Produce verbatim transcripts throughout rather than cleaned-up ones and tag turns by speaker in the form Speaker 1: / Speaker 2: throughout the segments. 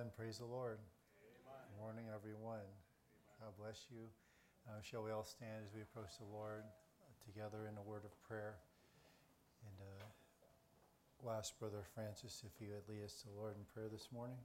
Speaker 1: Amen. Praise the Lord.
Speaker 2: Amen.
Speaker 1: Good morning, everyone.
Speaker 2: Amen.
Speaker 1: God bless you. Uh, shall we all stand as we approach the Lord uh, together in a word of prayer? And uh, we'll ask Brother Francis if he would lead us to the Lord in prayer this morning.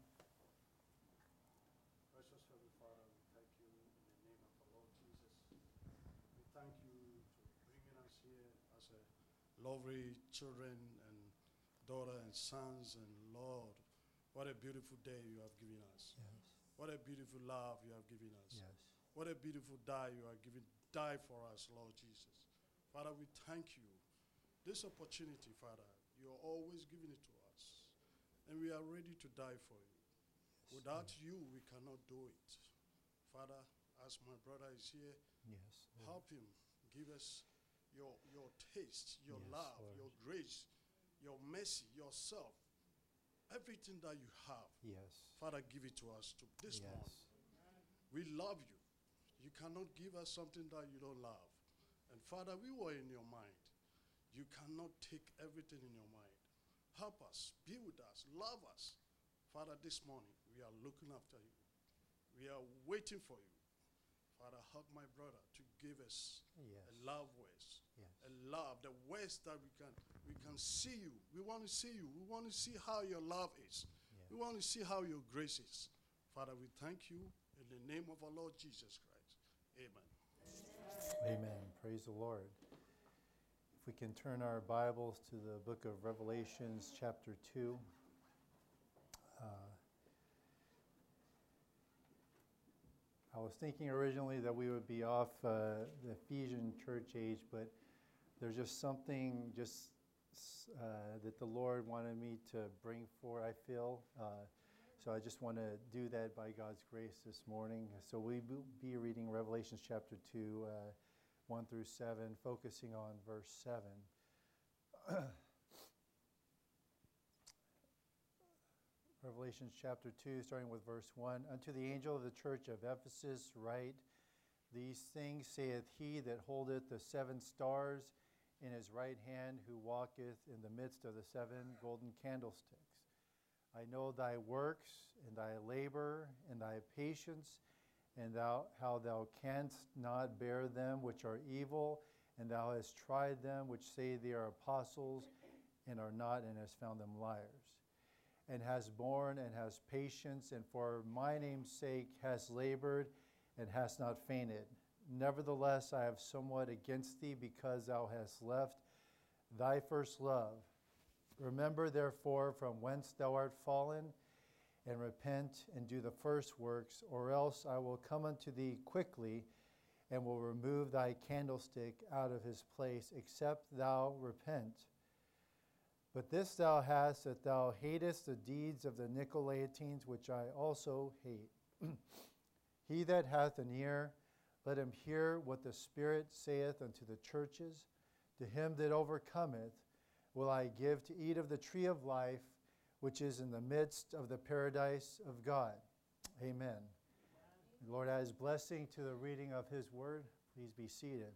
Speaker 2: Precious Heavenly Father, we thank you in the name of the Lord Jesus. We thank you for bringing us here as a lovely children and daughter and sons, and Lord, what a beautiful day you have given us.
Speaker 1: Yes.
Speaker 2: What a beautiful love you have given us.
Speaker 1: Yes.
Speaker 2: What a beautiful die you are giving, die for us, Lord Jesus. Father, we thank you. This opportunity, Father, you are always giving it to us. And we are ready to die for you.
Speaker 1: Yes.
Speaker 2: Without
Speaker 1: Yes.
Speaker 2: you, we cannot do it. Father, as my brother is here,
Speaker 1: Yes. Lord.
Speaker 2: help him. Give us your, your taste, your
Speaker 1: Yes,
Speaker 2: love,
Speaker 1: Lord.
Speaker 2: your grace, your mercy, yourself. Everything that you have.
Speaker 1: Yes.
Speaker 2: Father, give it to us to this morning.
Speaker 1: Yes.
Speaker 2: We love you. You cannot give us something that you don't love. And Father, we were in your mind. You cannot take everything in your mind. Help us, be with us, love us. Father, this morning, we are looking after you. We are waiting for you. Father, help my brother to give us
Speaker 1: Yes.
Speaker 2: a love words,
Speaker 1: Yes.
Speaker 2: a love, the words that we can we can see you. We want to see you. We want to see how your love is.
Speaker 1: Yeah.
Speaker 2: We want to see how your grace is. Father, we thank you in the name of our Lord Jesus Christ. Amen.
Speaker 1: Amen. Praise the Lord. If we can turn our Bibles to the book of Revelations, chapter two. Uh, I was thinking originally that we would be off uh, the Ephesian church age, but there's just something just uh, that the Lord wanted me to bring forward, I feel. Uh, so I just want to do that by God's grace this morning. So we will be reading Revelations chapter two, uh, one through seven, focusing on verse seven. Revelation chapter two, starting with verse one. Unto the angel of the church of Ephesus write, These things saith he that holdeth the seven stars in his right hand, who walketh in the midst of the seven golden candlesticks. I know thy works, and thy labor, and thy patience, and thou how thou canst not bear them which are evil, and thou hast tried them which say they are apostles, and are not, and hast found them liars. And hast borne, and hast patience, and for my name's sake hast labored, and hast not fainted. Nevertheless, I have somewhat against thee, because thou hast left thy first love. Remember, therefore, from whence thou art fallen, and repent, and do the first works, or else I will come unto thee quickly, and will remove thy candlestick out of his place, except thou repent. But this thou hast, that thou hatest the deeds of the Nicolaitans, which I also hate. He that hath an ear, let him hear what the Spirit saith unto the churches. To him that overcometh will I give to eat of the tree of life, which is in the midst of the paradise of God. Amen. The Lord add his blessing to the reading of his word. Please be seated.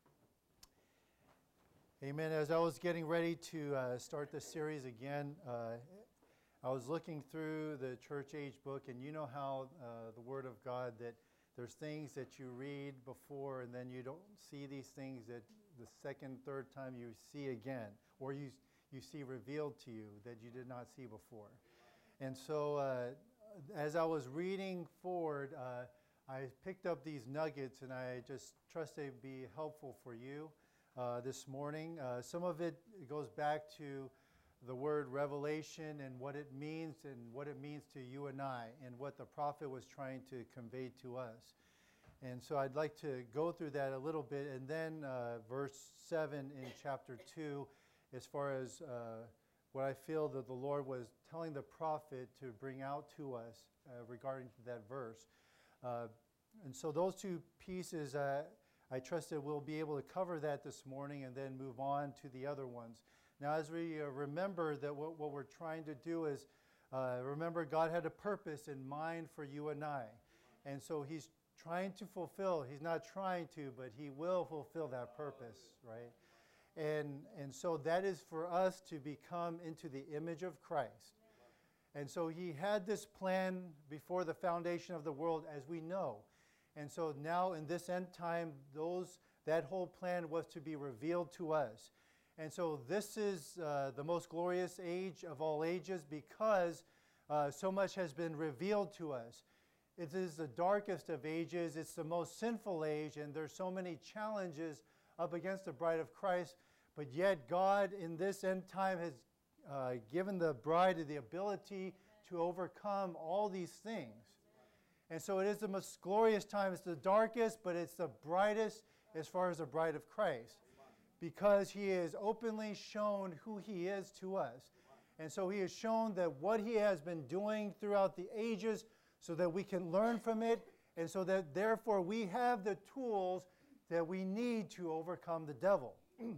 Speaker 1: Amen. As I was getting ready to uh, start this series again, uh, I was looking through the church age book, and you know how uh, the Word of God, that there's things that you read before, and then you don't see these things that the second, third time you see again, or you you see revealed to you that you did not see before. And so uh, as I was reading forward, uh, I picked up these nuggets, and I just trust they'd be helpful for you. Uh, this morning. Uh, some of it goes back to the word revelation and what it means and what it means to you and I and what the prophet was trying to convey to us. And so I'd like to go through that a little bit, and then uh, verse seven in chapter two, as far as uh, what I feel that the Lord was telling the prophet to bring out to us uh, regarding to that verse. Uh, and so those two pieces, uh, I trust that we'll be able to cover that this morning and then move on to the other ones. Now, as we uh, remember that what, what we're trying to do is, uh, remember God had a purpose in mind for you and I. And so he's trying to fulfill, he's not trying to, but he will fulfill that purpose, right? And, and so that is for us to become into the image of Christ. And so he had this plan before the foundation of the world, as we know. And so now in this end time, those that whole plan was to be revealed to us. And so this is uh, the most glorious age of all ages because uh, so much has been revealed to us. It is the darkest of ages. It's the most sinful age, and there's so many challenges up against the bride of Christ. But yet God in this end time has uh, given the bride the ability to overcome all these things. And so it is the most glorious time. It's the darkest, but it's the brightest as far as the bride of Christ, because he has openly shown who he is to us. And so he has shown that what he has been doing throughout the ages so that we can learn from it, and so that therefore we have the tools that we need to overcome the devil.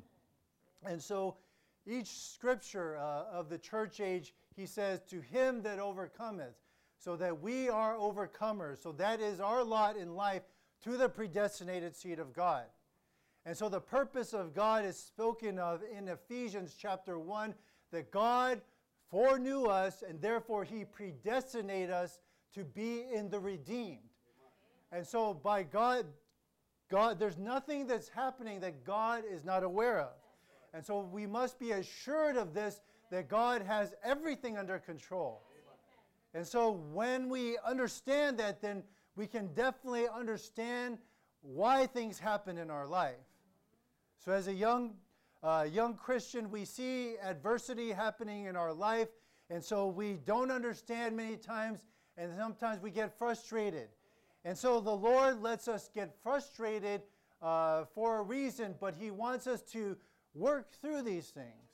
Speaker 1: And so each scripture uh, of the church age, he says, to him that overcometh, so that we are overcomers. So that is our lot in life, to the predestinated seed of God. And so the purpose of God is spoken of in Ephesians chapter one, that God foreknew us, and therefore he predestinated us to be in the redeemed. And so by God, God, there's nothing that's happening that God is not aware of. And so we must be assured of this, that God has everything under control. And so when we understand that, then we can definitely understand why things happen in our life. So as a young, uh, young Christian, we see adversity happening in our life, and so we don't understand many times, and sometimes we get frustrated. And so the Lord lets us get frustrated uh, for a reason, but he wants us to work through these things.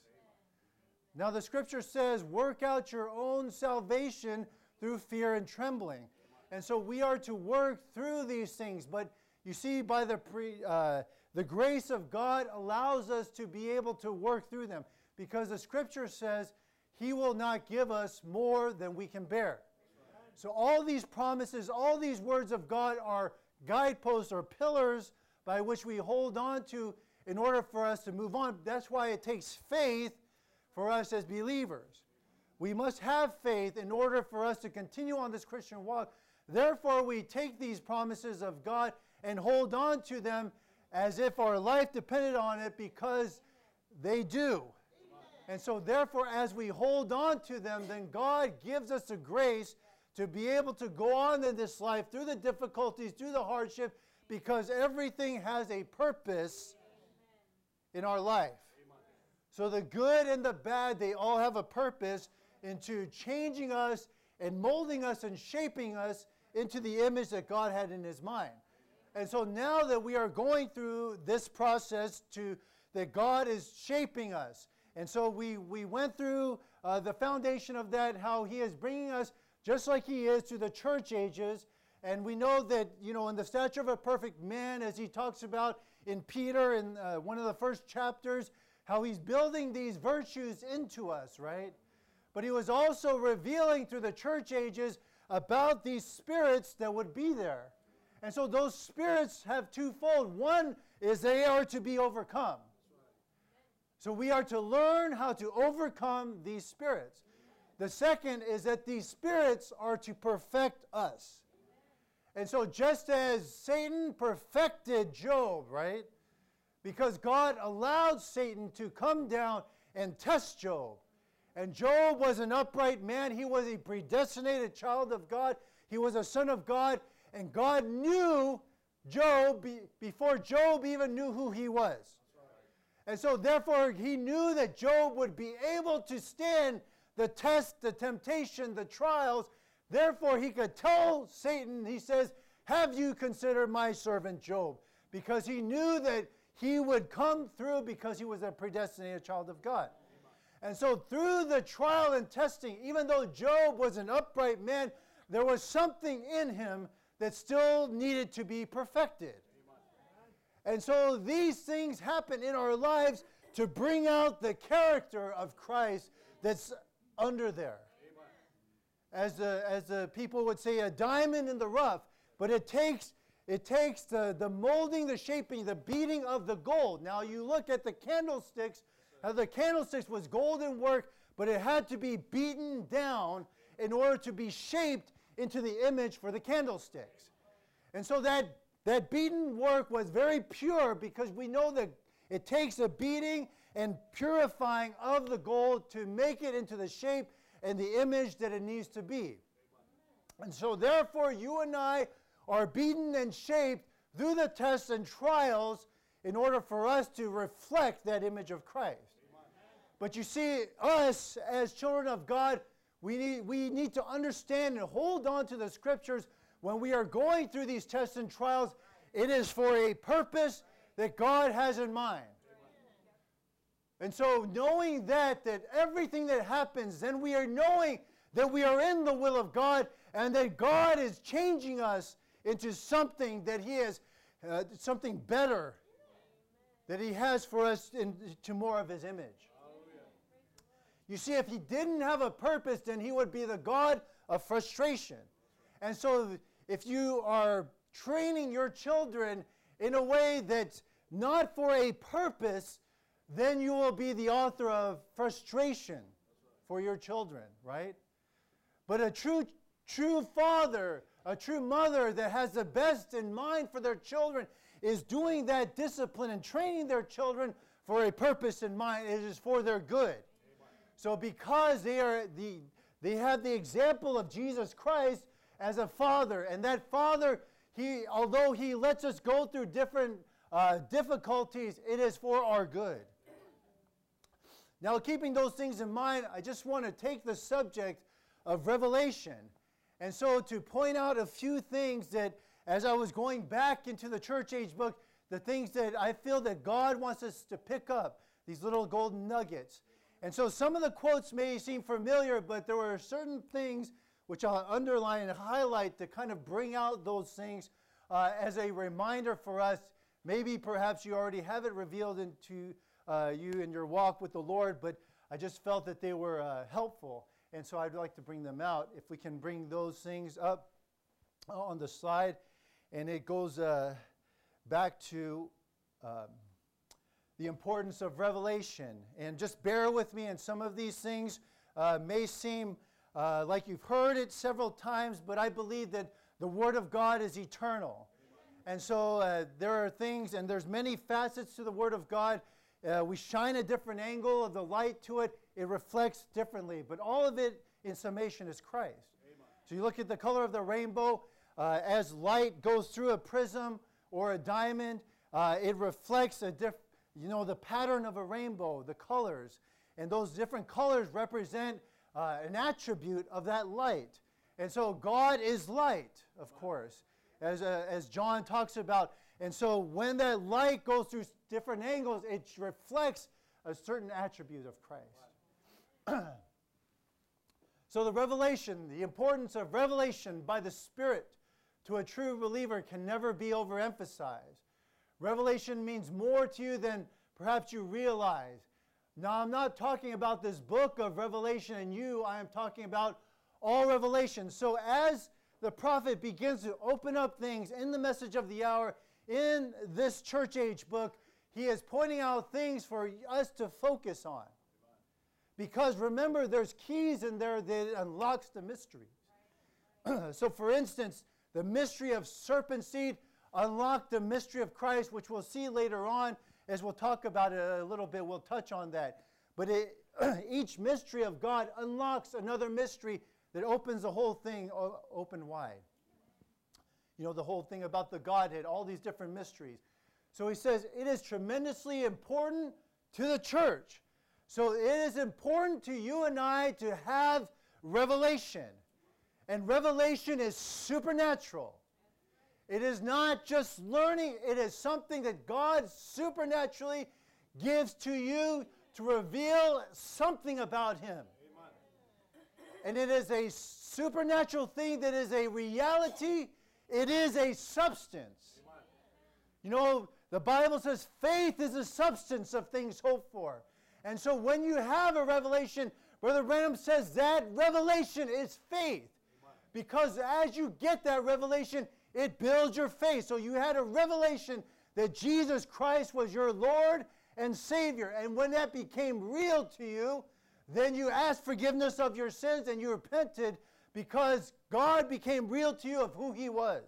Speaker 1: Now the scripture says, work out your own salvation through fear and trembling. And so we are to work through these things. But you see, by the pre, uh, the grace of God allows us to be able to work through them, because the scripture says he will not give us more than we can bear. So all these promises, all these words of God are guideposts or pillars by which we hold on to in order for us to move on. That's why it takes faith for us as believers. We must have faith in order for us to continue on this Christian walk. Therefore, we take these promises of God and hold on to them as if our life depended on it, because they do. And so therefore, as we hold on to them, then God gives us the grace to be able to go on in this life through the difficulties, through the hardship, because everything has a purpose in our life. So the good and the bad, they all have a purpose into changing us and molding us and shaping us into the image that God had in his mind. And so now that we are going through this process to that God is shaping us. And so we, we went through uh, the foundation of that, how he is bringing us just like he is to the church ages. And we know that, you know, in the stature of a perfect man, as he talks about in Peter in uh, one of the first chapters, how he's building these virtues into us, right? But he was also revealing through the church ages about these spirits that would be there. And so those spirits have twofold. One is they are to be overcome. So we are to learn how to overcome these spirits. The second is that these spirits are to perfect us. And so just as Satan perfected Job, right? Because God allowed Satan to come down and test Job. And Job was an upright man. He was a predestinated child of God. He was a son of God. And God knew Job be, before Job even knew who he was. And so therefore he knew that Job would be able to stand the test, the temptation, the trials. Therefore he could tell Satan, he says, have you considered my servant Job? Because he knew that he would come through because he was a predestinated child of God. And so through the trial and testing, even though Job was an upright man, there was something in him that still needed to be perfected. And so these things happen in our lives to bring out the character of Christ that's under there. As the, as the people would say, a diamond in the rough. But it takes, it takes the, the molding, the shaping, the beating of the gold. Now you look at the candlesticks, how the candlesticks was golden work, but it had to be beaten down in order to be shaped into the image for the candlesticks. And so that, that beaten work was very pure, because we know that it takes a beating and purifying of the gold to make it into the shape and the image that it needs to be. And so therefore you and I are beaten and shaped through the tests and trials in order for us to reflect that image of Christ. But you see, us as children of God, we need, we need to understand and hold on to the Scriptures when we are going through these tests and trials. It is for a purpose that God has in mind. And so knowing that, that everything that happens, then we are knowing that we are in the will of God, and that God is changing us into something that He has, uh, something better, that He has for us into more of His image. You see, if He didn't have a purpose, then He would be the God of frustration. And so if you are training your children in a way that's not for a purpose, then you will be the author of frustration for your children, right? But a true, true father, a true mother that has the best in mind for their children is doing that discipline and training their children for a purpose in mind. It is for their good. So because they are the, they have the example of Jesus Christ as a father, and that father, he, although he lets us go through different uh, difficulties, it is for our good. Now, keeping those things in mind, I just want to take the subject of Revelation. And so to point out a few things that, as I was going back into the church age book, the things that I feel that God wants us to pick up, these little golden nuggets. And so some of the quotes may seem familiar, but there were certain things which I'll underline and highlight to kind of bring out those things uh, as a reminder for us. Maybe perhaps you already have it revealed into uh, you in your walk with the Lord, but I just felt that they were uh, helpful. And so I'd like to bring them out. If we can bring those things up on the slide. And it goes uh, back to um, the importance of revelation. And just bear with me, and some of these things uh, may seem uh, like you've heard it several times, but I believe that the Word of God is eternal. And so uh, there are things, and there's many facets to the Word of God. Uh, we shine a different angle of the light to it. It reflects differently. But all of it, in summation, is Christ. Amen. So you look at the color of the rainbow. Uh, as light goes through a prism or a diamond, uh, it reflects a diff- you know, the pattern of a rainbow, the colors. And those different colors represent uh, an attribute of that light. And so God is light, of course, as, uh, as John talks about. And so when that light goes through different angles, it reflects a certain attribute of Christ. So the revelation, the importance of revelation by the Spirit to a true believer can never be overemphasized. Revelation means more to you than perhaps you realize. Now, I'm not talking about this book of Revelation and you. I am talking about all revelation. So as the prophet begins to open up things in the message of the hour, in this church age book, he is pointing out things for us to focus on. Because remember, there's keys in there that unlocks the mysteries. So for instance, the mystery of serpent seed unlocked the mystery of Christ, which we'll see later on as we'll talk about it a little bit. We'll touch on that. But it, each mystery of God unlocks another mystery that opens the whole thing open wide. You know, the whole thing about the Godhead, all these different mysteries. So he says it is tremendously important to the church. So it is important to you and I to have revelation. And revelation is supernatural. It is not just learning. It is something that God supernaturally gives to you to reveal something about Him. Amen. And it is a supernatural thing that is a reality. It is a substance. Amen. You know, the Bible says faith is a substance of things hoped for. And so when you have a revelation, Brother Branham says that revelation is faith. Amen. Because as you get that revelation, it builds your faith. So you had a revelation that Jesus Christ was your Lord and Savior. And when that became real to you, then you asked forgiveness of your sins and you repented because God became real to you of who He was.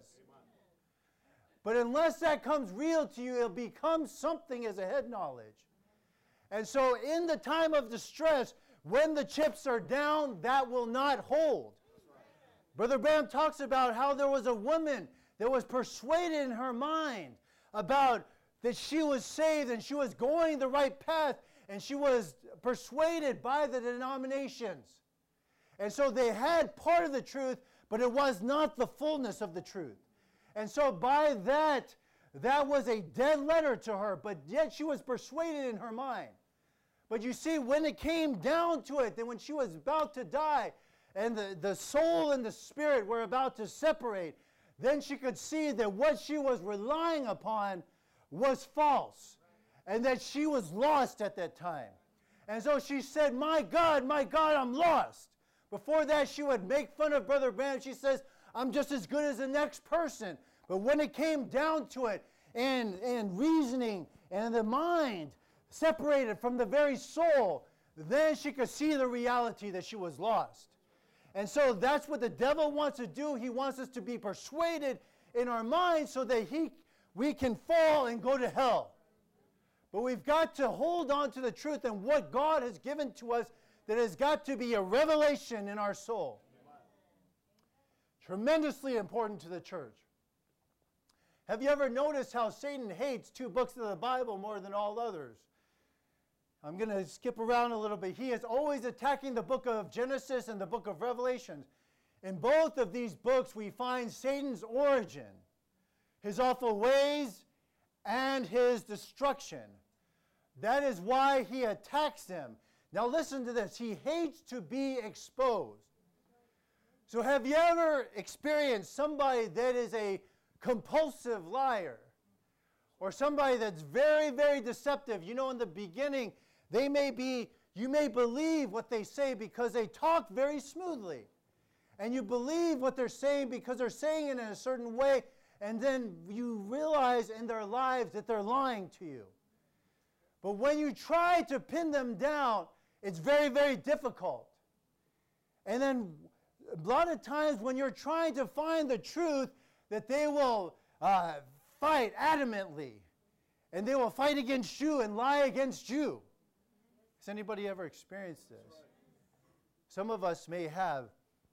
Speaker 1: But unless that comes real to you, it'll become something as a head knowledge. And so in the time of distress, when the chips are down, that will not hold. Brother Branham talks about how there was a woman that was persuaded in her mind about that she was saved and she was going the right path, and she was persuaded by the denominations. And so they had part of the truth, but it was not the fullness of the truth. And so by that, that was a dead letter to her, but yet she was persuaded in her mind. But you see, when it came down to it, then when she was about to die, and the, the soul and the spirit were about to separate, then she could see that what she was relying upon was false, and that she was lost at that time. And so she said, my God, my God, I'm lost. Before that, she would make fun of Brother Branham. She says, I'm just as good as the next person. But when it came down to it, and, and reasoning and the mind separated from the very soul, then she could see the reality that she was lost. And so that's what the devil wants to do. He wants us to be persuaded in our minds so that he, we can fall and go to hell. But we've got to hold on to the truth and what God has given to us, that has got to be a revelation in our soul. Tremendously important to the church. Have you ever noticed how Satan hates two books of the Bible more than all others? I'm going to skip around a little bit. He is always attacking the book of Genesis and the book of Revelation. In both of these books, we find Satan's origin, his awful ways, and his destruction. That is why he attacks them. Now listen to this. He hates to be exposed. So have you ever experienced somebody that is a compulsive liar? Or somebody that's very, very deceptive? You know, in the beginning, they may be, you may believe what they say because they talk very smoothly. And you believe what they're saying because they're saying it in a certain way, and then you realize in their lives that they're lying to you. But when you try to pin them down, it's very, very difficult. And then a lot of times when you're trying to find the truth, that they will uh, fight adamantly. And they will fight against you and lie against you. Has anybody ever experienced this? Some of us may have.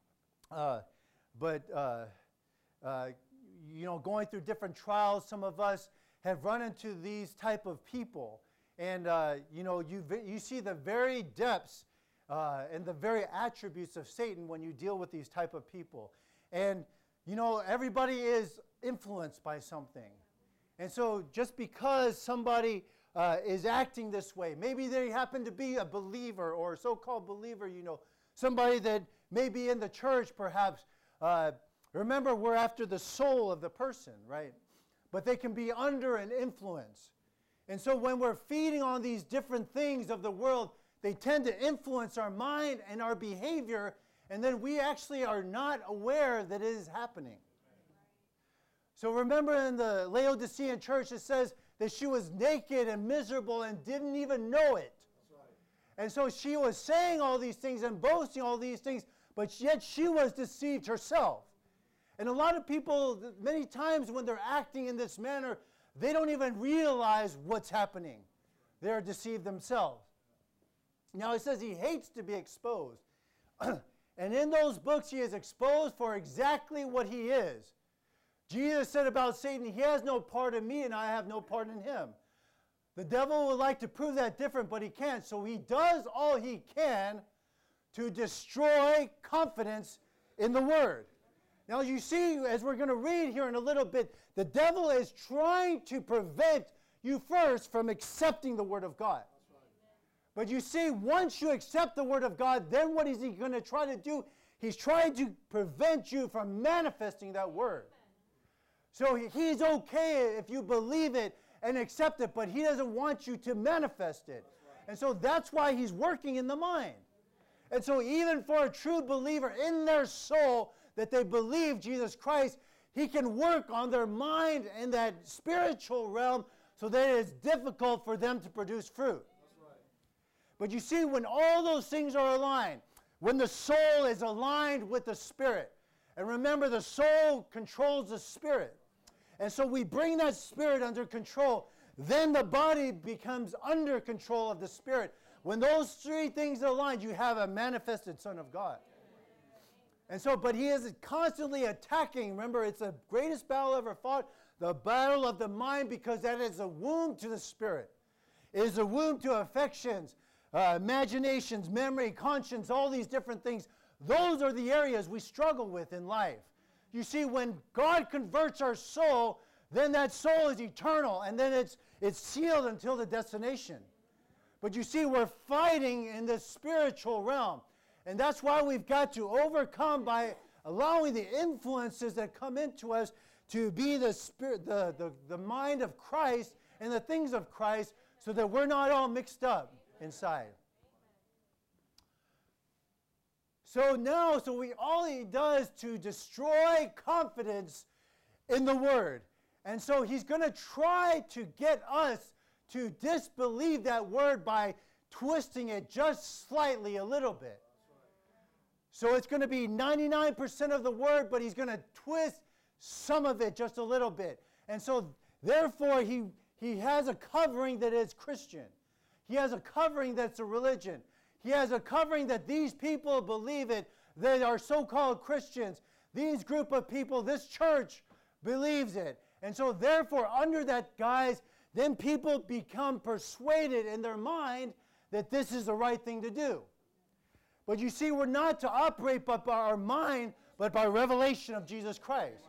Speaker 1: Uh, but, uh, uh, you know, going through different trials, some of us have run into these type of people. And, uh, you know, you, you see the very depths uh, and the very attributes of Satan when you deal with these type of people. And, you know, everybody is influenced by something. And so just because somebody uh, is acting this way, maybe they happen to be a believer or a so-called believer, you know, somebody that may be in the church perhaps. Uh, remember, we're after the soul of the person, right? But they can be under an influence. And so when we're feeding on these different things of the world, they tend to influence our mind and our behavior, and then we actually are not aware that it is happening. So remember in the Laodicean church, it says that she was naked and miserable and didn't even know it. And so she was saying all these things and boasting all these things, but yet she was deceived herself. And a lot of people, many times when they're acting in this manner, they don't even realize what's happening. They're deceived themselves. Now it says he hates to be exposed. And in those books he is exposed for exactly what he is. Jesus said about Satan, he has no part in me and I have no part in him. The devil would like to prove that different, but he can't. So he does all he can to destroy confidence in the Word. Now you see, as we're going to read here in a little bit, the devil is trying to prevent you first from accepting the Word of God. But you see, once you accept the Word of God, then what is he going to try to do? He's trying to prevent you from manifesting that Word. So he's okay if you believe it and accept it, but he doesn't want you to manifest it. And so that's why he's working in the mind. And so even for a true believer in their soul that they believe Jesus Christ, he can work on their mind in that spiritual realm so that it is difficult for them to produce fruit. But you see, when all those things are aligned, when the soul is aligned with the spirit, and remember, the soul controls the spirit. And so we bring that spirit under control. Then the body becomes under control of the spirit. When those three things are aligned, you have a manifested Son of God. And so, but he is constantly attacking. Remember, it's the greatest battle ever fought, the battle of the mind, because that is a womb to the spirit. It is a womb to affections, uh, imaginations, memory, conscience, all these different things. Those are the areas we struggle with in life. You see, when God converts our soul, then that soul is eternal, and then it's, it's sealed until the destination. But you see, we're fighting in the spiritual realm. And that's why we've got to overcome by allowing the influences that come into us to be the spirit, the, the, the mind of Christ and the things of Christ, so that we're not all mixed up inside. So now, so we all he does to destroy confidence in the Word. And so he's going to try to get us to disbelieve that Word by twisting it just slightly, a little bit. So it's going to be ninety-nine percent of the Word, but he's going to twist some of it just a little bit. And so therefore he, he has a covering that is Christian. He has a covering that's a religion. He has a covering that these people believe it. They are so-called Christians. These group of people, this church believes it. And so therefore, under that guise, then people become persuaded in their mind that this is the right thing to do. But you see, we're not to operate but by our mind, but by revelation of Jesus Christ.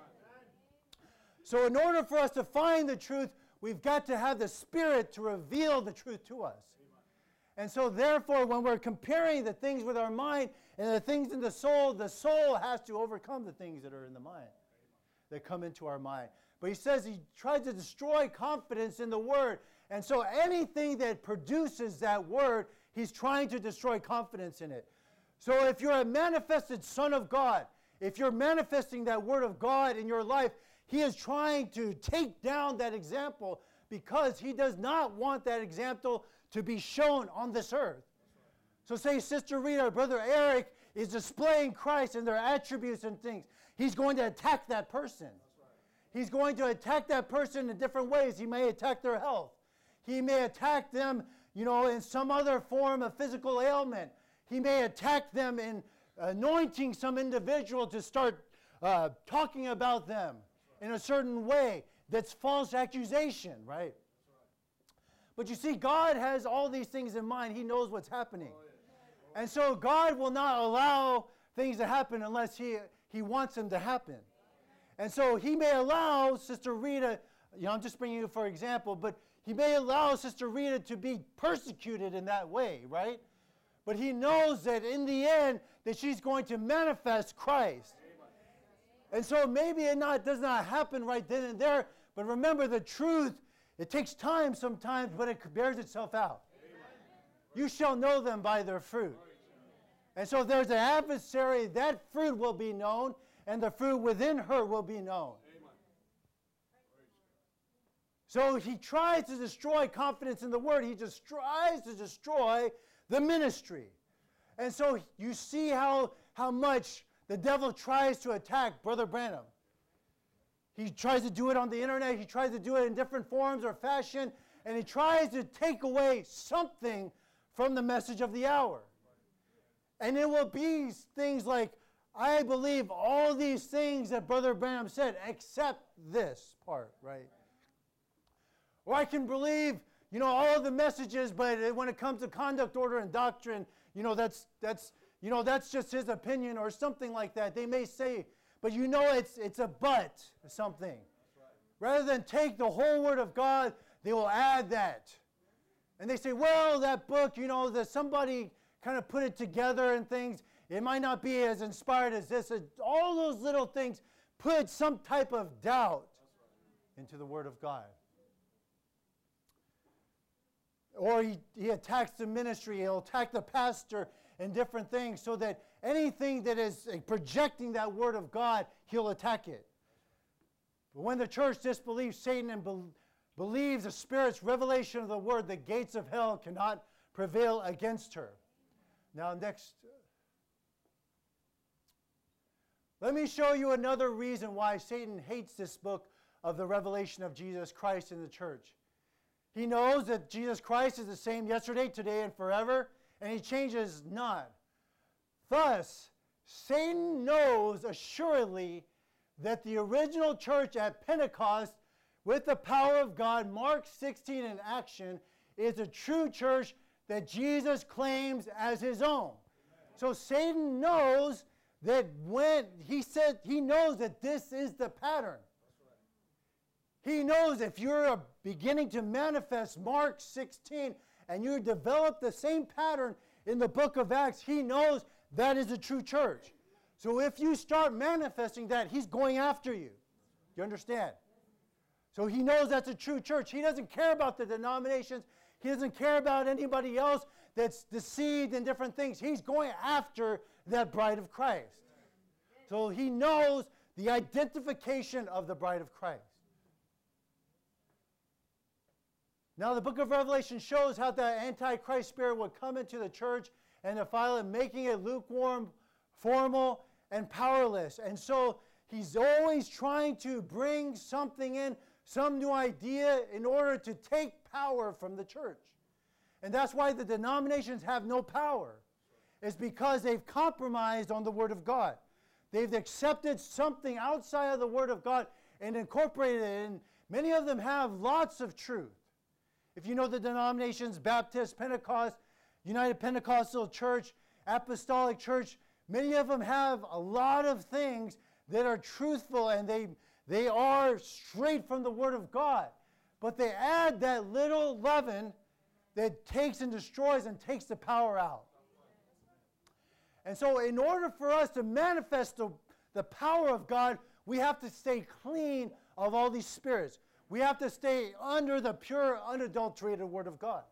Speaker 1: So in order for us to find the truth, we've got to have the Spirit to reveal the truth to us. And so therefore, when we're comparing the things with our mind and the things in the soul, the soul has to overcome the things that are in the mind, that come into our mind. But he says he tries to destroy confidence in the Word. And so anything that produces that Word, he's trying to destroy confidence in it. So if you're a manifested Son of God, if you're manifesting that Word of God in your life, he is trying to take down that example, because he does not want that example to be shown on this earth. So say Sister Rita or Brother Eric is displaying Christ and their attributes and things. He's going to attack that person. He's going to attack that person in different ways. He may attack their health. He may attack them, you know, in some other form of physical ailment. He may attack them in anointing some individual to start uh, talking about them in a certain way. That's false accusation, right? But you see, God has all these things in mind. He knows what's happening. And so God will not allow things to happen unless he, he wants them to happen. And so he may allow Sister Rita, you know, I'm just bringing you for example, but he may allow Sister Rita to be persecuted in that way, right? But he knows that in the end, that she's going to manifest Christ. And so maybe it not, does not happen right then and there, but remember the truth, it takes time sometimes, but it bears itself out. You shall know them by their fruit. And so there's an adversary, that fruit will be known, and the fruit within her will be known. So he tries to destroy confidence in the Word. He just tries to destroy the ministry. And so you see how, how much the devil tries to attack Brother Branham. He tries to do it on the internet. He tries to do it in different forms or fashion. And he tries to take away something from the message of the hour. And it will be things like, I believe all these things that Brother Branham said, except this part, right? Or I can believe, you know, all the messages, but when it comes to conduct, order, and doctrine, you know, that's, that's, you know, that's just his opinion or something like that. They may say, but you know it's, it's a but or something. Right. Rather than take the whole Word of God, they will add that. And they say, well, that book, you know, that somebody kind of put it together and things. It might not be as inspired as this. All those little things put some type of doubt into the Word of God. Or he, he attacks the ministry. He'll attack the pastor and different things, so that anything that is projecting that Word of God, he'll attack it. But when the church disbelieves Satan and be, believes the Spirit's revelation of the Word, the gates of hell cannot prevail against her. Now, next. Let me show you another reason why Satan hates this book of the revelation of Jesus Christ in the church. He knows that Jesus Christ is the same yesterday, today, and forever, and he changes not. Thus, Satan knows assuredly that the original church at Pentecost, with the power of God, Mark sixteen in action, is a true church that Jesus claims as his own. So Satan knows that when he said, he knows that this is the pattern. He knows if you're beginning to manifest Mark sixteen and you develop the same pattern in the book of Acts, he knows that is a true church. So if you start manifesting that, he's going after you. You understand? So he knows that's a true church. He doesn't care about the denominations. He doesn't care about anybody else that's deceived in different things. He's going after that bride of Christ. So he knows the identification of the bride of Christ. Now the book of Revelation shows how the Antichrist spirit would come into the church and defile it, making it lukewarm, formal, and powerless. And so he's always trying to bring something in, some new idea, in order to take power from the church. And that's why the denominations have no power. It's because they've compromised on the Word of God. They've accepted something outside of the Word of God and incorporated it. And many of them have lots of truth. If you know the denominations, Baptist, Pentecost, United Pentecostal Church, Apostolic Church, many of them have a lot of things that are truthful and they, they are straight from the Word of God. But they add that little leaven that takes and destroys and takes the power out. And so in order for us to manifest the, the power of God, we have to stay clean of all these spirits. We have to stay under the pure, unadulterated Word of God.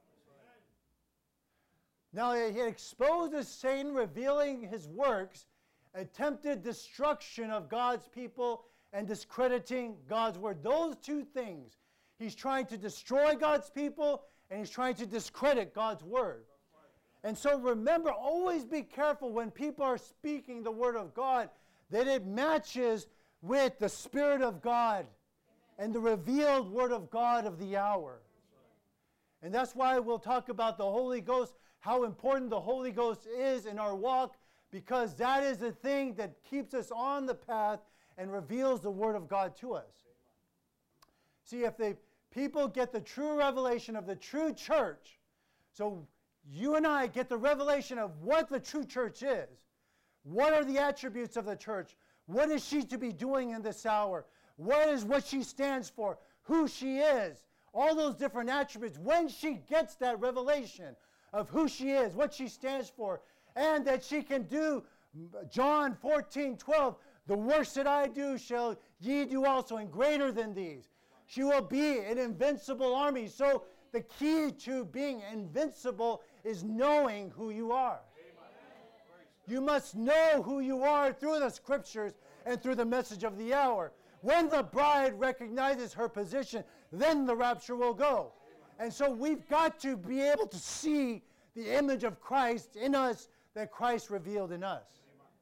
Speaker 1: Now, he exposes Satan, revealing his works, attempted destruction of God's people, and discrediting God's Word. Those two things. He's trying to destroy God's people, and he's trying to discredit God's Word. And so remember, always be careful when people are speaking the Word of God, that it matches with the Spirit of God and the revealed Word of God of the hour. And that's why we'll talk about the Holy Ghost, how important the Holy Ghost is in our walk, because that is the thing that keeps us on the path and reveals the Word of God to us. See, if the people get the true revelation of the true church, so you and I get the revelation of what the true church is. What are the attributes of the church? What is she to be doing in this hour? What is what she stands for? Who she is? All those different attributes. When she gets that revelation of who she is, what she stands for, and that she can do, John fourteen twelve, the works that I do shall ye do also, and greater than these. She will be an invincible army. So the key to being invincible is knowing who you are. You must know who you are through the Scriptures and through the message of the hour. When the bride recognizes her position, then the rapture will go. And so we've got to be able to see the image of Christ in us that Christ revealed in us.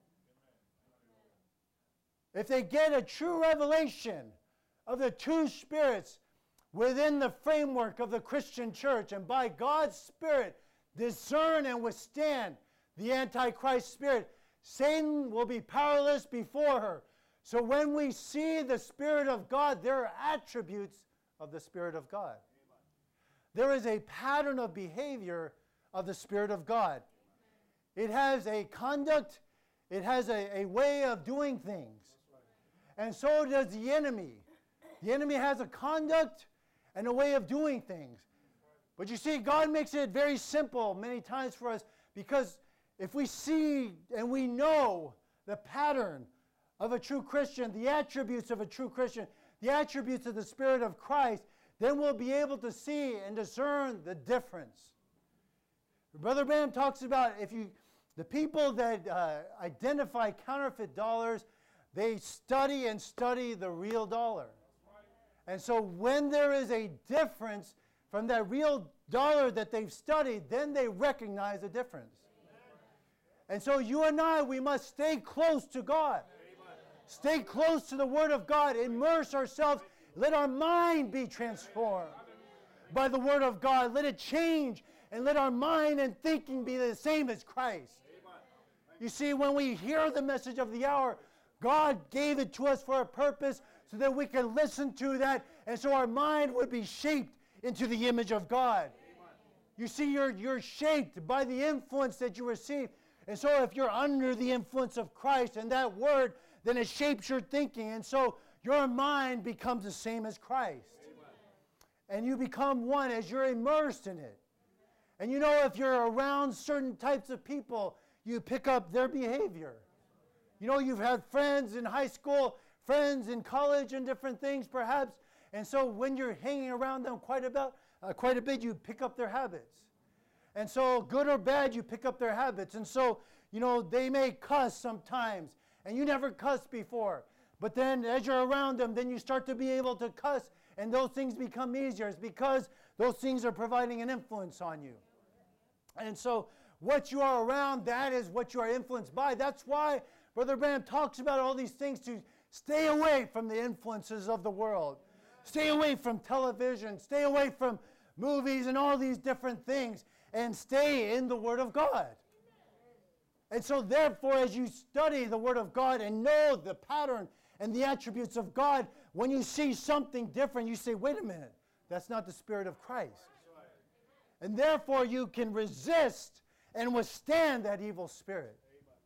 Speaker 1: If they get a true revelation of the two spirits within the framework of the Christian church, and by God's Spirit discern and withstand the Antichrist spirit, Satan will be powerless before her. So when we see the Spirit of God, there are attributes of the Spirit of God. There is a pattern of behavior of the Spirit of God. It has a conduct, it has a, a way of doing things. And so does the enemy. The enemy has a conduct and a way of doing things. But you see, God makes it very simple many times for us, because if we see and we know the pattern of a true Christian, the attributes of a true Christian, the attributes of the Spirit of Christ, then we'll be able to see and discern the difference. Brother Branham talks about if you, the people that uh, identify counterfeit dollars, they study and study the real dollar. And so when there is a difference from that real dollar that they've studied, then they recognize the difference. And so you and I, we must stay close to God. Stay close to the Word of God. Immerse ourselves. Let our mind be transformed by the Word of God. Let it change, and let our mind and thinking be the same as Christ. You see, when we hear the message of the hour, God gave it to us for a purpose so that we can listen to that, and so our mind would be shaped into the image of God. You see, you're, you're shaped by the influence that you receive. And so if you're under the influence of Christ and that Word, then it shapes your thinking. And so your mind becomes the same as Christ. And you become one as you're immersed in it. And you know, if you're around certain types of people, you pick up their behavior. You know, you've had friends in high school, friends in college, and different things perhaps. And so when you're hanging around them quite a bit, uh, quite a bit, you pick up their habits. And so good or bad, you pick up their habits. And so, you know, they may cuss sometimes, and you never cussed before. But then as you're around them, then you start to be able to cuss, and those things become easier. It's because those things are providing an influence on you. And so what you are around, that is what you are influenced by. That's why Brother Branham talks about all these things, to stay away from the influences of the world. Stay away from television. Stay away from movies and all these different things. And stay in the Word of God. And so therefore, as you study the Word of God and know the pattern and the attributes of God, when you see something different, you say, wait a minute, that's not the Spirit of Christ. And therefore, you can resist and withstand that evil spirit.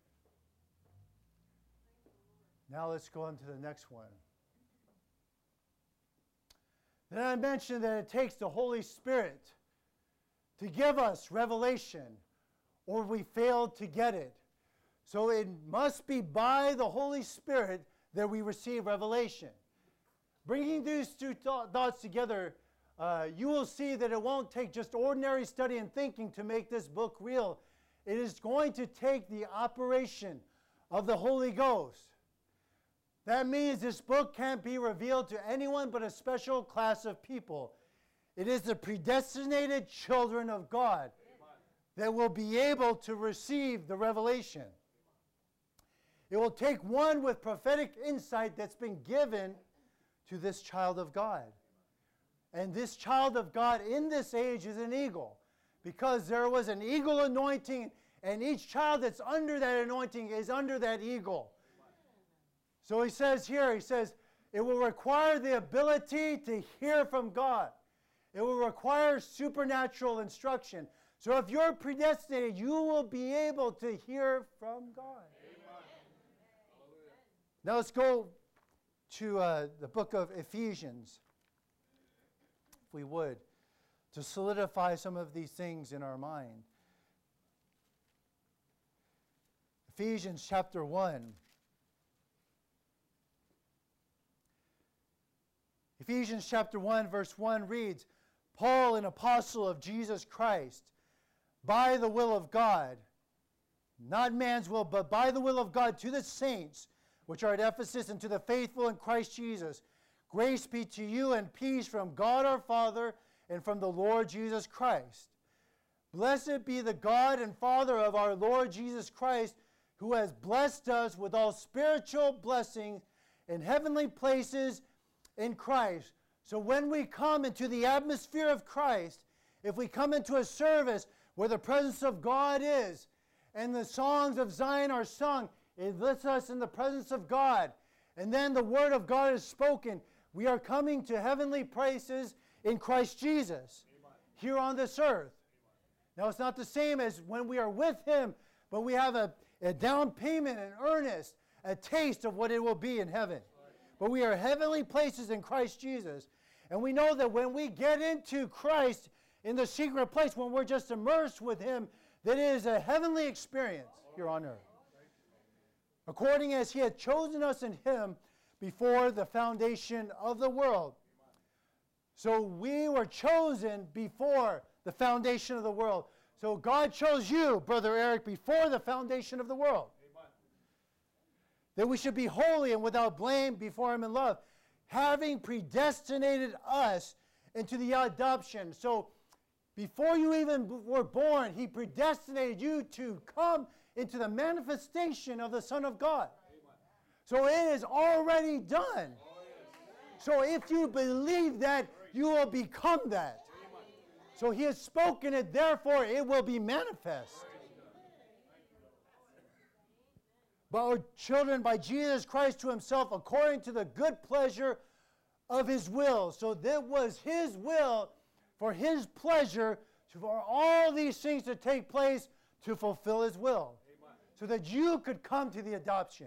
Speaker 1: Now let's go on to the next one. Then I mentioned that it takes the Holy Spirit to give us revelation, or we fail to get it. So it must be by the Holy Spirit that we receive revelation. Bringing these two th- thoughts together, uh, you will see that it won't take just ordinary study and thinking to make this book real. It is going to take the operation of the Holy Ghost. That means this book can't be revealed to anyone but a special class of people. It is the predestinated children of God that will be able to receive the revelation. It will take one with prophetic insight that's been given to this child of God. And this child of God in this age is an eagle, because there was an eagle anointing, and each child that's under that anointing is under that eagle. So he says here, he says, it will require the ability to hear from God. It will require supernatural instruction. So if you're predestinated, you will be able to hear from God. Amen. Now let's go to uh, the book of Ephesians, if we would, to solidify some of these things in our mind. Ephesians chapter one. Ephesians chapter one, verse one reads, Paul, an apostle of Jesus Christ, by the will of God, not man's will, but by the will of God, to the saints which are at Ephesus, and to the faithful in Christ Jesus, grace be to you and peace from God our Father and from the Lord Jesus Christ. Blessed be the God and Father of our Lord Jesus Christ, who has blessed us with all spiritual blessings in heavenly places in Christ. So when we come into the atmosphere of Christ, if we come into a service where the presence of God is, and the songs of Zion are sung, it lifts us in the presence of God. And then the word of God is spoken. We are coming to heavenly places in Christ Jesus, Amen, here on this earth. Amen. Now it's not the same as when we are with Him, but we have a, a down payment, an earnest, a taste of what it will be in heaven. But we are heavenly places in Christ Jesus. And we know that when we get into Christ in the secret place, when we're just immersed with Him, that it is a heavenly experience here on earth. According as He had chosen us in Him before the foundation of the world. So we were chosen before the foundation of the world. So God chose you, Brother Eric, before the foundation of the world. That we should be holy and without blame before Him in love, having predestinated us into the adoption. So Before you even b- were born, he predestinated you to come into the manifestation of the Son of God. So it is already done. So if you believe that, you will become that. So he has spoken it, therefore it will be manifest. But are children by Jesus Christ to himself according to the good pleasure of his will. So that was his will for his pleasure to, for all these things to take place to fulfill his will. Amen. So that you could come to the adoption.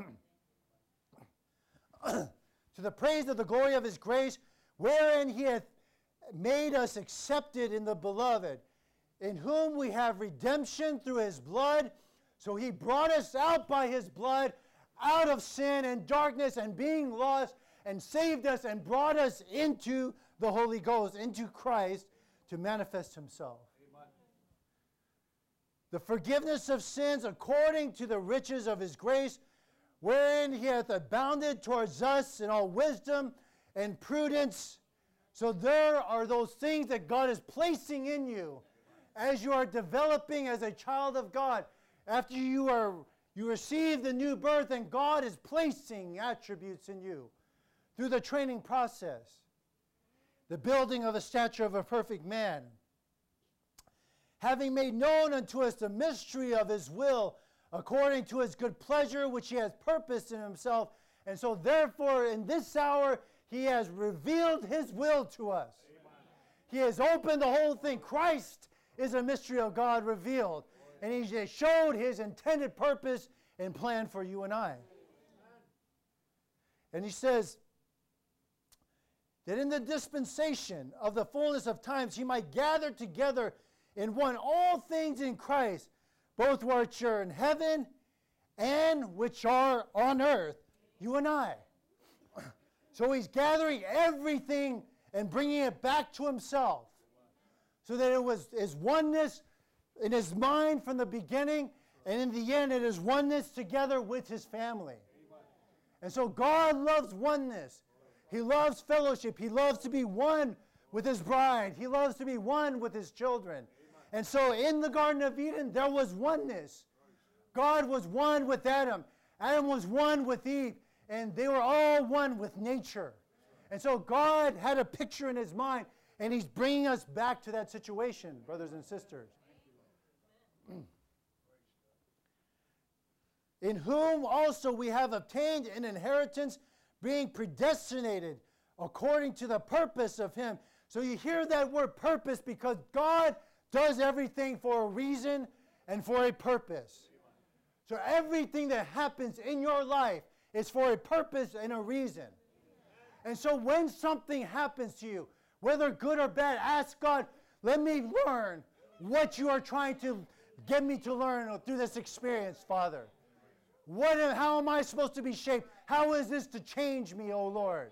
Speaker 1: To the praise of the glory of his grace, wherein he hath made us accepted in the beloved, in whom we have redemption through his blood. So he brought us out by his blood, out of sin and darkness and being lost, and saved us and brought us into the Holy Ghost, into Christ, to manifest himself. Amen. The forgiveness of sins according to the riches of his grace, wherein he hath abounded towards us in all wisdom and prudence. So there are those things that God is placing in you as you are developing as a child of God. After you are you receive the new birth, and God is placing attributes in you through the training process. The building of the stature of a perfect man, having made known unto us the mystery of his will, according to his good pleasure, which he has purposed in himself. And so therefore, in this hour, he has revealed his will to us. Amen. He has opened the whole thing. Christ is a mystery of God revealed. And he has showed his intended purpose and plan for you and I. Amen. And he says that in the dispensation of the fullness of times, he might gather together in one all things in Christ, both which are in heaven and which are on earth, you and I. So he's gathering everything and bringing it back to himself, so that it was his oneness in his mind from the beginning, and in the end it is oneness together with his family. And so God loves oneness. He loves fellowship. He loves to be one with his bride. He loves to be one with his children. And so in the Garden of Eden, there was oneness. God was one with Adam. Adam was one with Eve. And they were all one with nature. And so God had a picture in his mind, and he's bringing us back to that situation, brothers and sisters. In whom also we have obtained an inheritance, being predestinated according to the purpose of him. So you hear that word purpose, because God does everything for a reason and for a purpose. So everything that happens in your life is for a purpose and a reason. And so when something happens to you, whether good or bad, ask God, let me learn what you are trying to get me to learn through this experience, Father. What, how am I supposed to be shaped? How is this to change me, O Lord?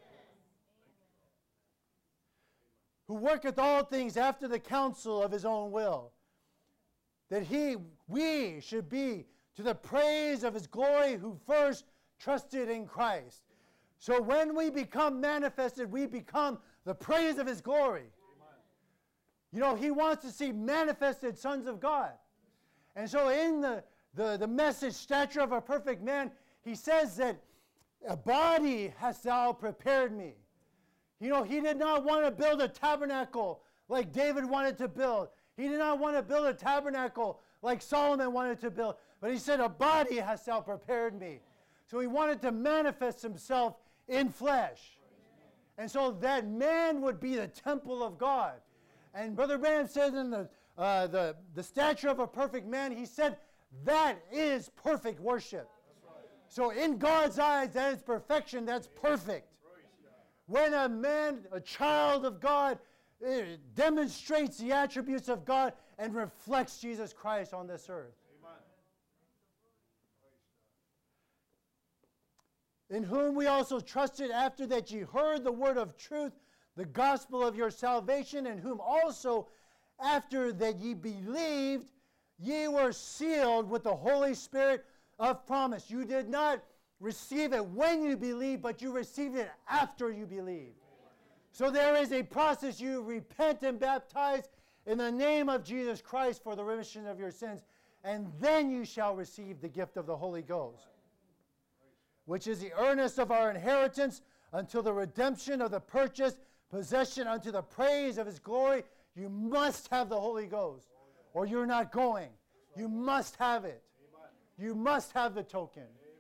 Speaker 1: Who worketh all things after the counsel of his own will, that he, we should be to the praise of his glory, who first trusted in Christ. So when we become manifested, we become the praise of his glory. Amen. You know, he wants to see manifested sons of God. And so in the, the, the message, stature of a perfect man, he says that a body hast thou prepared me. You know, he did not want to build a tabernacle like David wanted to build. He did not want to build a tabernacle like Solomon wanted to build. But he said, a body hast thou prepared me. So he wanted to manifest himself in flesh. And so that man would be the temple of God. And Brother Branham says in the, uh, the, the stature of a perfect man, he said, that is perfect worship. So in God's eyes, that is perfection, that's perfect. When a man, a child of God, demonstrates the attributes of God and reflects Jesus Christ on this earth. In whom we also trusted after that ye heard the word of truth, the gospel of your salvation, in whom also after that ye believed, ye were sealed with the Holy Spirit of promise. You did not receive it when you believed, but you received it after you believed. So there is a process. You repent and baptize, in the name of Jesus Christ for the remission of your sins, and then you shall receive the gift of the Holy Ghost, which is the earnest of our inheritance until the redemption of the purchased possession unto the praise of his glory. You must have the Holy Ghost, or you're not going. You must have it. You must have the token.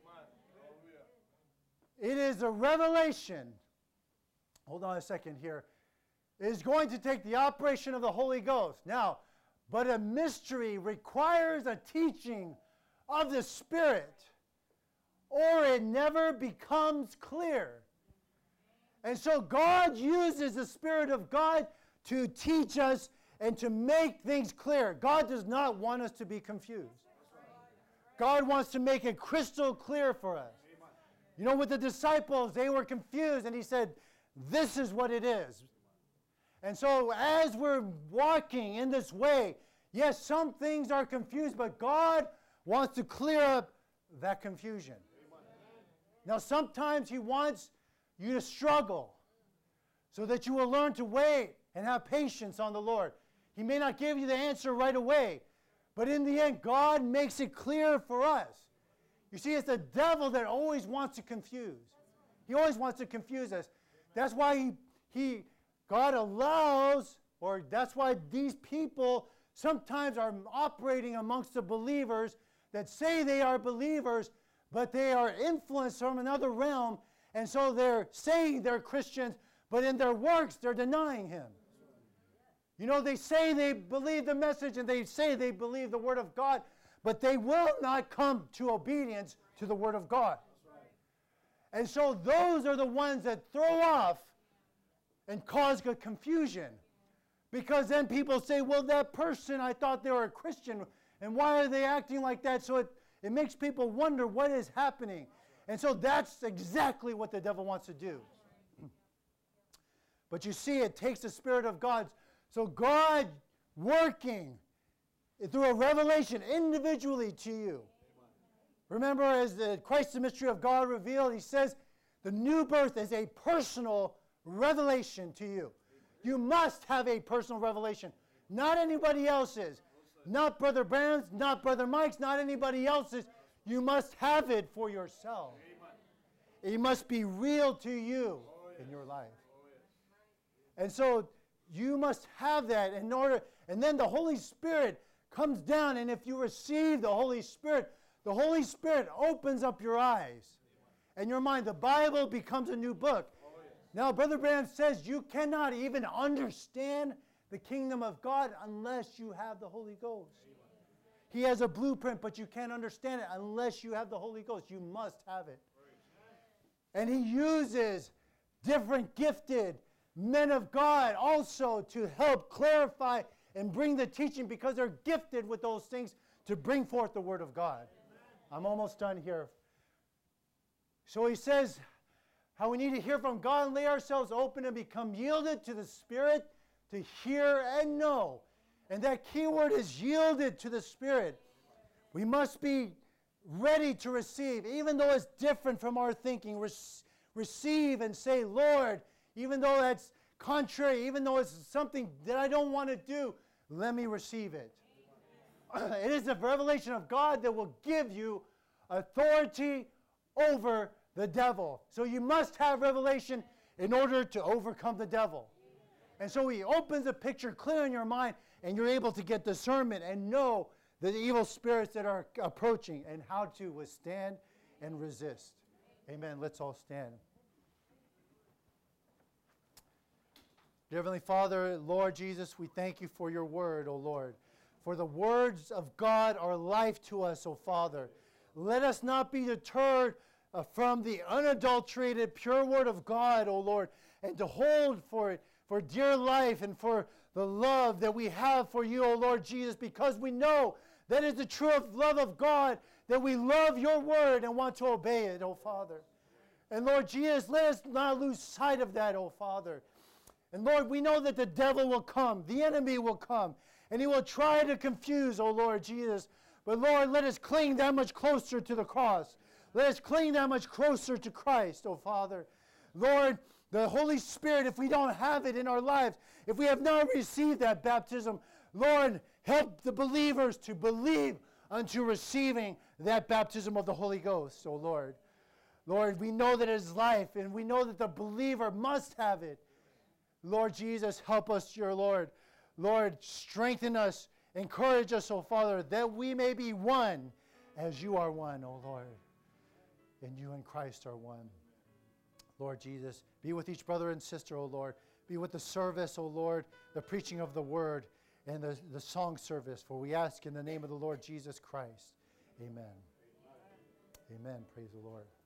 Speaker 1: It is a revelation. Hold on a second here. It is going to take the operation of the Holy Ghost. Now, but a mystery requires a teaching of the Spirit, or it never becomes clear. And so God uses the Spirit of God to teach us and to make things clear. God does not want us to be confused. God wants to make it crystal clear for us. You know, with the disciples, they were confused, and he said, this is what it is. And so as we're walking in this way, yes, some things are confused, but God wants to clear up that confusion. Now, sometimes he wants you to struggle so that you will learn to wait and have patience on the Lord. He may not give you the answer right away, but in the end, God makes it clear for us. You see, it's the devil that always wants to confuse. He always wants to confuse us. That's why he, he God allows, or that's why these people sometimes are operating amongst the believers that say they are believers, but they are influenced from another realm, and so they're saying they're Christians, but in their works they're denying him. You know, they say they believe the message and they say they believe the Word of God, but they will not come to obedience to the Word of God. And so those are the ones that throw off and cause good confusion. Because then people say, well, that person, I thought they were a Christian, and why are they acting like that? So it, it makes people wonder what is happening. And so that's exactly what the devil wants to do. But you see, it takes the Spirit of God. So God working through a revelation individually to you. Remember, as the Christ the mystery of God revealed, he says the new birth is a personal revelation to you. You must have a personal revelation. Not anybody else's. Not Brother Branham's, not Brother Mike's, not anybody else's. You must have it for yourself. It must be real to you in your life. And so you must have that in order, and then the Holy Spirit comes down, and if you receive the Holy Spirit, the Holy Spirit opens up your eyes and your mind. The Bible becomes a new book. Now, Brother Branham says you cannot even understand the kingdom of God unless you have the Holy Ghost. He has a blueprint, but you can't understand it unless you have the Holy Ghost. You must have it. And he uses different gifted men of God also to help clarify and bring the teaching, because they're gifted with those things to bring forth the Word of God. I'm almost done here. So he says how we need to hear from God and lay ourselves open and become yielded to the Spirit to hear and know. And that key word is yielded to the Spirit. We must be ready to receive, even though it's different from our thinking. Re- receive and say, Lord, even though that's contrary, even though it's something that I don't want to do, let me receive it. It is the revelation of God that will give you authority over the devil. So you must have revelation in order to overcome the devil. And so he opens the picture clear in your mind, and you're able to get discernment and know the evil spirits that are approaching and how to withstand and resist. Amen. Let's all stand. Dear Heavenly Father, Lord Jesus, we thank you for your word, O Lord. For the words of God are life to us, O Father. Let us not be deterred uh, from the unadulterated, pure word of God, O Lord, and to hold for it for dear life and for the love that we have for you, O Lord Jesus, because we know that is the true love of God, that we love your word and want to obey it, O Father. And Lord Jesus, let us not lose sight of that, O Father. And Lord, we know that the devil will come, the enemy will come, and he will try to confuse, oh Lord Jesus. But Lord, let us cling that much closer to the cross. Let us cling that much closer to Christ, oh Father. Lord, the Holy Spirit, if we don't have it in our lives, if we have not received that baptism Lord, help the believers to believe unto receiving that baptism of the Holy Ghost, O Lord. Lord, we know that it is life, and we know that the believer must have it. Lord Jesus, help us, dear Lord. Lord, strengthen us, encourage us, O Father, that we may be one as you are one, O Lord. And you and Christ are one. Lord Jesus, be with each brother and sister, O Lord. Be with the service, O Lord, the preaching of the word, and the, the song service. For we ask in the name of the Lord Jesus Christ. Amen. Amen. Amen. Praise the Lord.